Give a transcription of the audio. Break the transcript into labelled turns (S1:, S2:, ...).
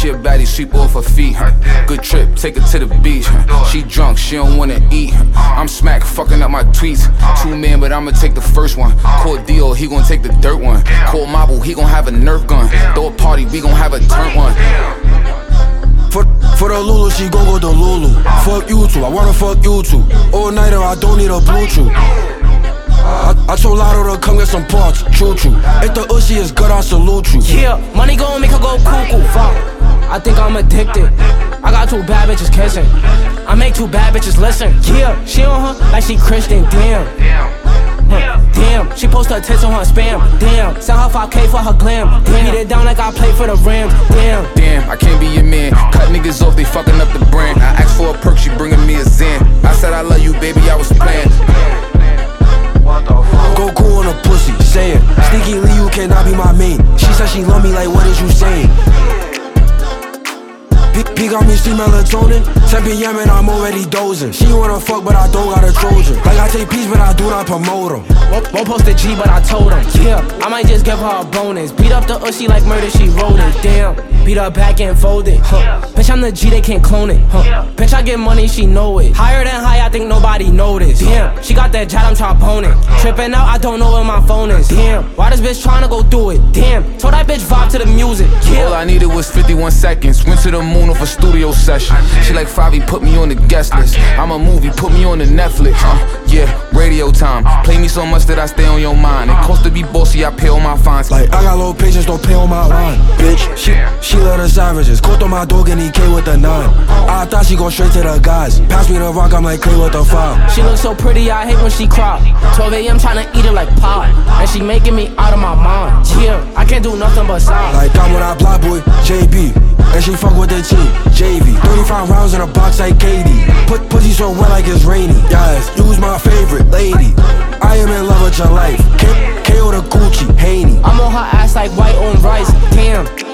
S1: She a baddie, sweep off her feet. Good trip, take her to the beach. She drunk, she don't wanna eat. I'm smack, fucking up my tweets. 2 men, but I'ma take the first one. Call Dio, he gon' take the dirt one. Call Mabu, he gon' have a Nerf gun. Throw a party, we gon' have a turn one.
S2: For the Lulu, she gon' go to Lulu. Fuck you too, I wanna fuck you too. All nighter, I don't need a Bluetooth. I told Lotto to come get some parts, choo-choo. If the Uzi is good, I salute you.
S3: Yeah, money gon' make her go cuckoo, fuck. I think I'm addicted. I got 2 bad bitches kissing. I make 2 bad bitches listen. Yeah, she on her like she Christian, damn. Damn, she post her tits on her spam. Damn, sell her 5K for her glam. Damn, beat it down like I play for the Rams.
S1: Damn, I can't be your man. Cut niggas off, they fucking up the brand. I asked for a perk, she bringing me a Zan. I said I love you, baby, I was playing.
S2: Go cool on a pussy, say it. Sneaky Lee, you cannot be my main. She said she love me, like what is you saying? P got me steam melatonin. 10 p.m. and I'm already dozing. She wanna fuck, but I don't got a Trojan. Like I take peace, but I do not promote them.
S3: Won't post a G, but I told him. Yeah, I might just give her a bonus. Beat up the Uzi like murder, she wrote it. Damn, beat her back and fold it. Bitch, I'm the G, they can't clone it. Bitch, I get money, she know it. Higher than high, I think nobody noticed. Damn, she got that jet, I'm tryna bone it. Tripping out, I don't know where my phone is. Damn, why this bitch tryna go through it? Damn, told that bitch vibe to the music. Yeah.
S1: All I needed was 51 seconds. Went to the moon off a studio session. She like Favi, put me on the guest list. I'm a movie, put me on the Netflix. Yeah, radio time. Play me so much that I stay on your mind. It costs to be bossy, I pay all my fines.
S2: Like I got low patience, don't pay on my line. Bitch, she love the savages. Caught on my dog and he came with the 9. I thought she go straight to the guys. Pass me the rock, I'm like Clay with the 5.
S3: She looks so pretty, I hate when she cry. 12 a.m. tryna eat it like pie. And she making me out of my mind. Yeah, I can't do nothing but sigh.
S2: Like I'm with our block boy, JB. And she fuck with the team, JV. 35 rounds in a box like KD. Put pussy so wet like it's rainy. Yes, you was my favorite lady. I am in love with your life. KO the Gucci, Haney.
S3: I'm on her ass like white on rice. Damn,